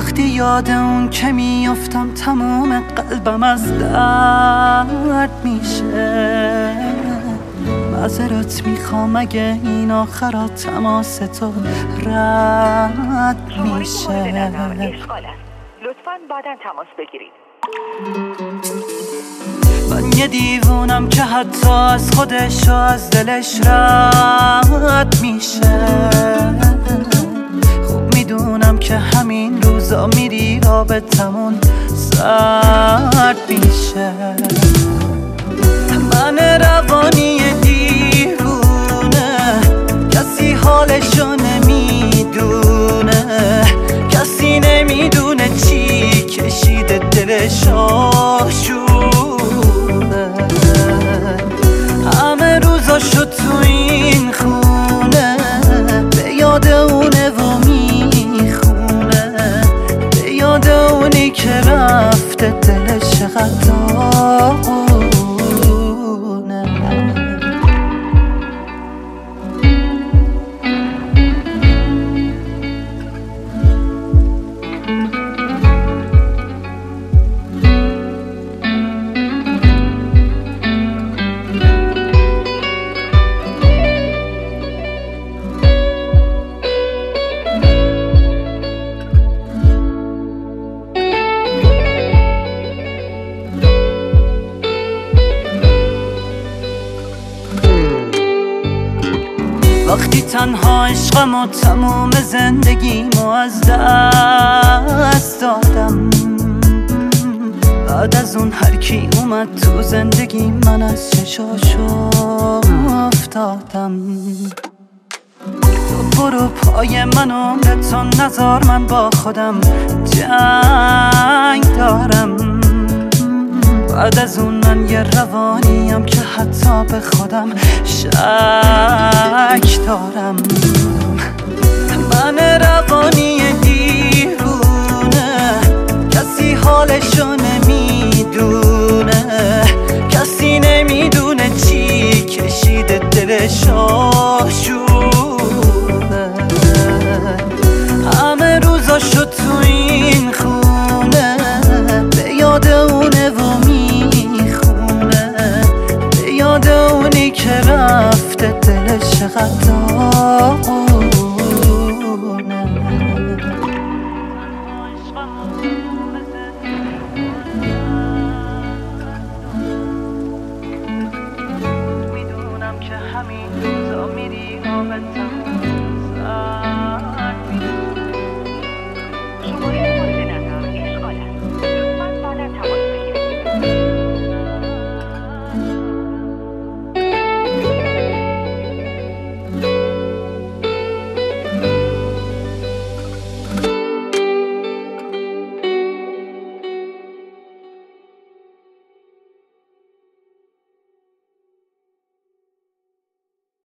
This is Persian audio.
وقتی یاد اون که میافتم تمام قلبم از درد میشه. معذرت میخوام اگه این آخرات تماس تو رد میشه. لطفاً بعداً تماس بگیرید. من یه دیوونم که حتی از خودش و از دلش رد میشه. خوب میدونم که همین روزا میری رابطمون سرد میشه. من روانی دیوونه، کسی حالشو نمیدونه، کسی نمیدونه چی کشیده دلش آشونه. همه روزاشو تو این خونه به یاد اونه و میخونه، به یاد اونی که رفته دلش چقدر داغونه. وقتی تنها عشقم و تموم زندگیمو از دست دادم، بعد از اون هر کی اومد تو زندگی من از چشاشو افتادم. تو برو پای من عمرتو نذار، من با خودم جنگ دارم. بعد از اون من یه روانیم که حتی به خودم شک دارم. من روانی